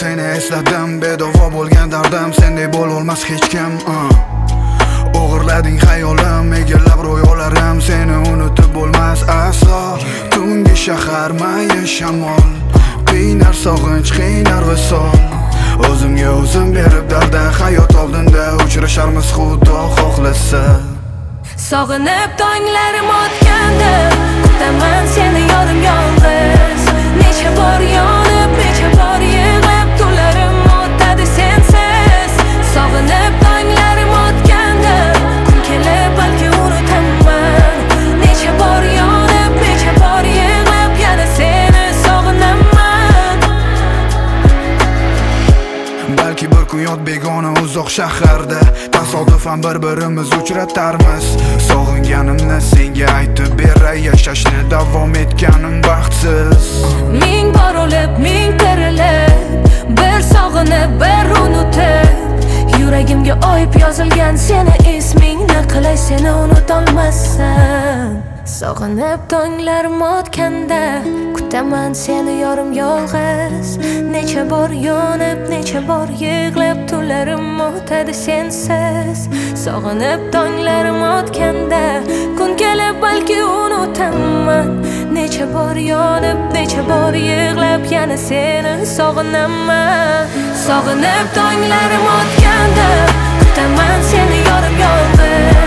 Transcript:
seni esladim, bedavo bo'lgan dardim, sendek bo'lolmas hech kim. O'g'irlading hayolim, egallab ro'yolarim, seni unutib bo'lmas aslo. Tungi shahar mayin shamol, qiynar sog'inch, qiynar visol. O'zimga o'zim berib darda, hayot oldinda uchrasharmiz xudo xohlasa. Sog'inib tonglarim o'tganda, kutaman seni yorim yolg'iz. Necha bor yonib, necha bor yig'lab, tunlarim o'tadi sensiz. Sog'inib tonglarim o'tganda, kun kelib balki unutaman. Necha bor yonib, necha bor yig'lab, yana seni sog'inaman. Balki bir kun yot begona uzoq shaharda, tasodifan bir-birimiz uchratarmiz. Sog'inganimni senga aytib beray, yashashni davom etganim baxtsiz. Ming bor o'lib, ming tirilib, bir sog'inib, bir unutib, yuragimga oyib yozilgan seni ismingni, qilay seni unutolmasam. Sog'inib tonglarim o'tganda, kutaman seni yorim yolg'iz. Necha bor yonib, necha bor yig'lab, tunlarim o'tadi sensiz. Sog'inib tonglarim o'tganda, kun kelib balki unutaman. Necha bor yonib, necha bor yig'lab, yana seni sog'inaman. Sog'inib tonglarim o'tganda, kutaman seni yorim yolg'iz.